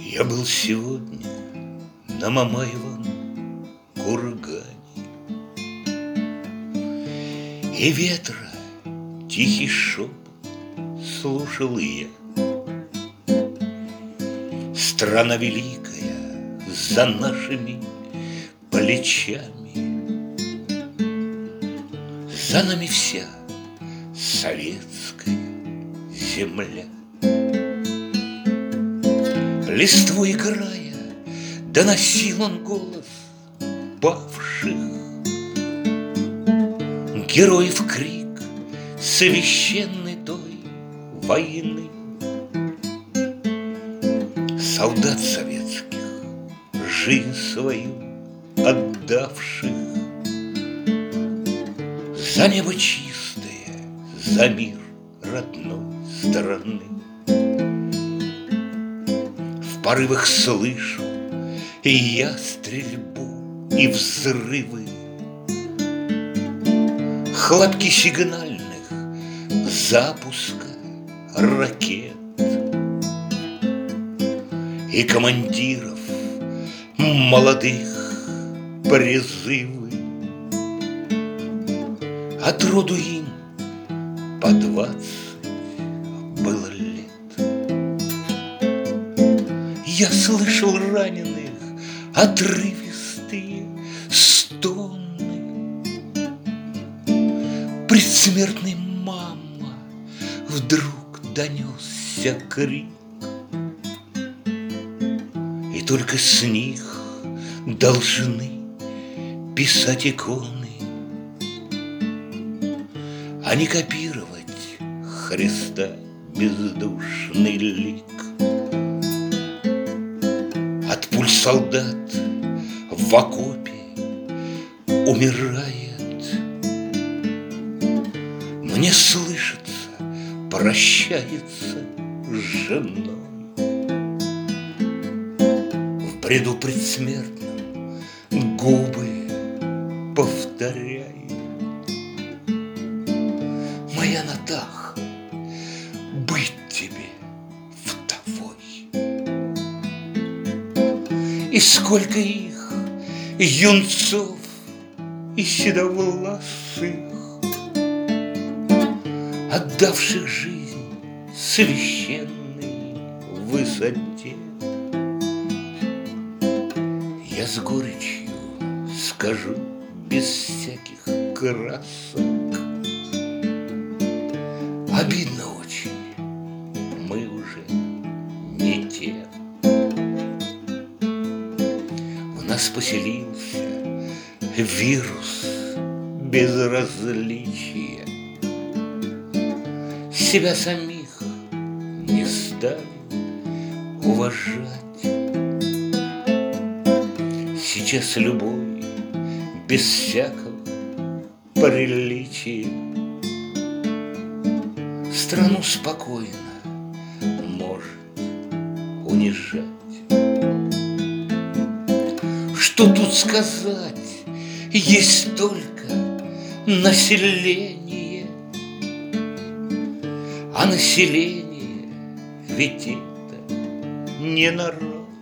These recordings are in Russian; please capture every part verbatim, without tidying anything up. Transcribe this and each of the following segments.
Я был сегодня на Мамаевом кургане, и ветра тихий шепот слушал я. Страна великая за нашими плечами, за нами вся советская земля. Листву играя, доносил он голос павших, героев крик священной той войны. Солдат советских, жизнь свою отдавших за небо чистое, за мир родной страны. В порывах слышу и я стрельбу и взрывы, хлопки сигнальных запуска ракет и командиров молодых призывы. Отроду им по двадцать было лет. Я слышал раненых отрывистые стоны. Предсмертный мама вдруг донесся крик, и только с них должны писать иконы, а не копировать Христа бездушный лик. От пуль солдат в окопе умирает, мне слышится, прощается с женой. В бреду предсмертном губы повторяют: моя Натаха, быть тебе вдовой. И сколько их, юнцов и седовласых, отдавших жизнь священной высоте. Я с горечью скажу без всяких красок: обидно очень, мы уже не те. В нас поселился вирус безразличия, себя самих не стали уважать. Сейчас любой без всякого приличия страну спокойно может унижать. Что тут сказать, есть только население, а население ведь это не народ.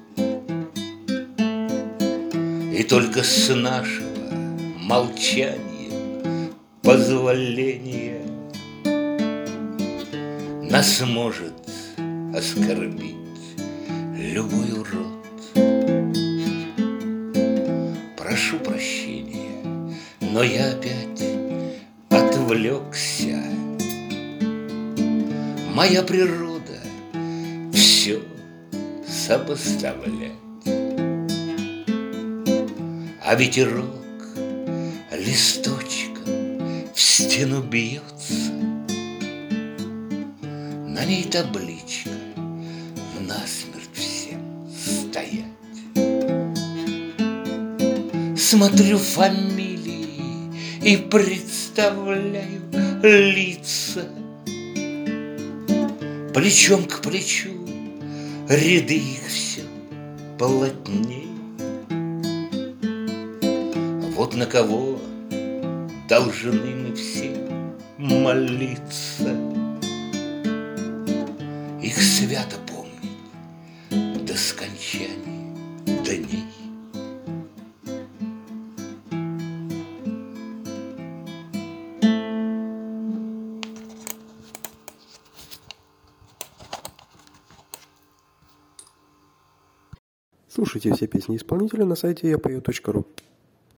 И только с нашего молчания, позволения, нас может оскорбить любой урод. Прошу прощения, но я опять отвлекся. Моя природа все сопоставляет, а ветерок листочком в стену бьется, на ней табличка: насмерть всем стоять. Смотрю фамилии и представляю лица, плечом к плечу ряды их все плотней. Вот на кого должны мы все молиться, их свято помнить до до скончания дней. Слушайте все песни исполнителя на сайте я пою точка ру.